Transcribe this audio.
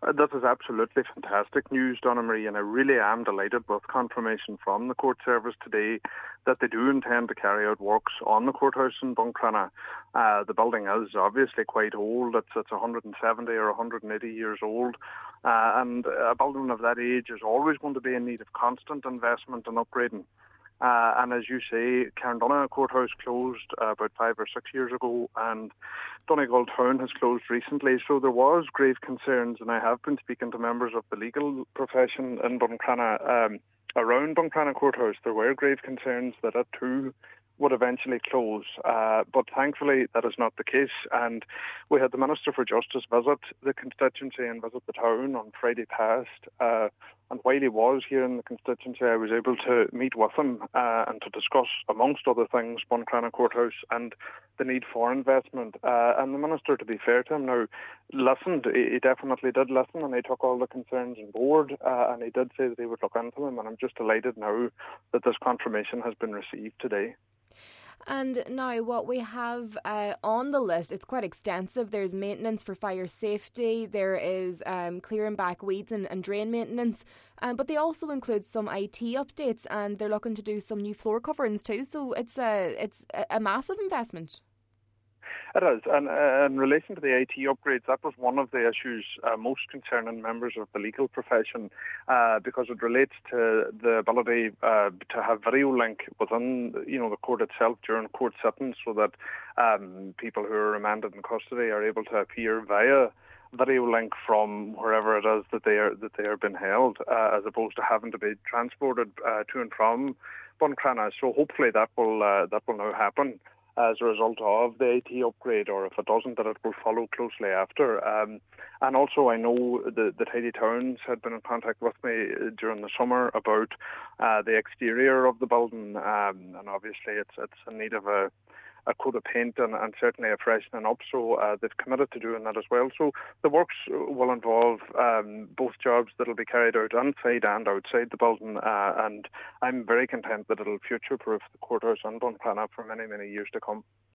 This is absolutely fantastic news, Donna Marie, and I really am delighted with confirmation from the court service today that they do intend to carry out works on the courthouse in Buncrana. The building is obviously quite old. It's 170 or 180 years old, and a building of that age is always going to be in need of constant investment and upgrading. And as you say, Carndonagh Courthouse closed about 5 or 6 years ago, and Donegal Town has closed recently. So there was grave concerns, and I have been speaking to members of the legal profession in Buncrana, around Buncrana Courthouse. There were grave concerns that it too would eventually close. But thankfully that is not the case. And we had the Minister for Justice visit the constituency and visit the town on Friday past. And while he was here in the constituency, I was able to meet with him and to discuss, amongst other things, Buncrana Courthouse and the need for investment. And the Minister, to be fair to him now, listened. He definitely did listen, and he took all the concerns on board, and he did say that he would look into them. And I'm just delighted now that this confirmation has been received today. And now what we have on the list, it's quite extensive. There's maintenance for fire safety, there is clearing back weeds and drain maintenance, but they also include some IT updates, and they're looking to do some new floor coverings too. So it's a massive investment. It is, and in relation to the IT upgrades, that was one of the issues most concerning members of the legal profession, because it relates to the ability to have video link within, the court itself during court sittings, so that people who are remanded in custody are able to appear via video link from wherever it is that they are being held, as opposed to having to be transported to and from Buncrana. So hopefully that will now happen as a result of the IT upgrade, or if it doesn't, that it will follow closely after. And also I know the Tidy Towns had been in contact with me during the summer about the exterior of the building, and obviously it's in need of a coat of paint and certainly a freshening up, so they've committed to doing that as well. So the works will involve both jobs that will be carried out inside and outside the building, and I'm very content that it'll future-proof the courthouse in Buncrana for many, many years to come.